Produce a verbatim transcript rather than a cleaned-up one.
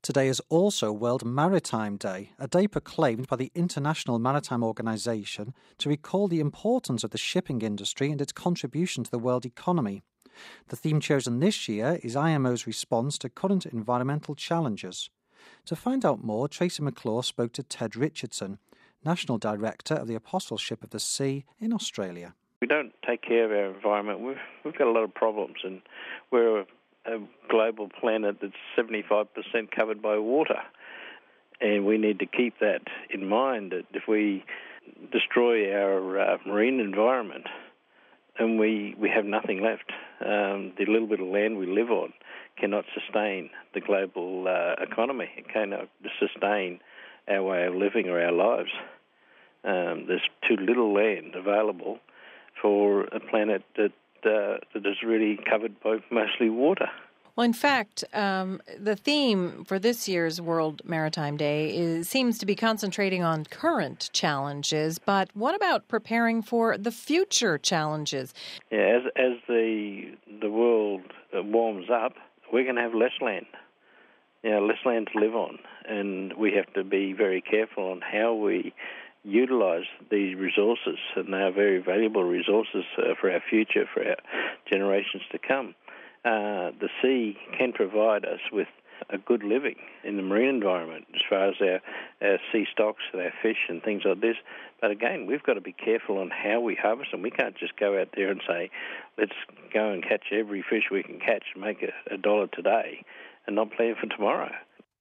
Today is also World Maritime Day, a day proclaimed by the International Maritime Organization to recall the importance of the shipping industry and its contribution to the world economy. The theme chosen this year is I M O's response to current environmental challenges. To find out more, Tracy McClure spoke to Ted Richardson, National Director of the Apostleship of the Sea in Australia. We don't take care of our environment. We've, we've got a lot of problems, and we're a, a global planet that's seventy-five percent covered by water. And we need to keep that in mind, that if we destroy our uh, marine environment, and we, we have nothing left. Um, the little bit of land we live on cannot sustain the global uh, economy. It cannot sustain our way of living or our lives. Um, there's too little land available for a planet that uh, that is really covered by mostly water. Well, in fact, um, the theme for this year's World Maritime Day is, seems to be concentrating on current challenges, but what about preparing for the future challenges? Yeah, as as the the world warms up, we're going to have less land, you know, less land to live on, and we have to be very careful on how we utilise these resources, and they are very valuable resources uh, for our future, for our generations to come. Uh, the sea can provide us with a good living in the marine environment as far as our, our sea stocks and our fish and things like this. But again, we've got to be careful on how we harvest them. We can't just go out there and say, let's go and catch every fish we can catch and make a, a dollar today and not plan for tomorrow.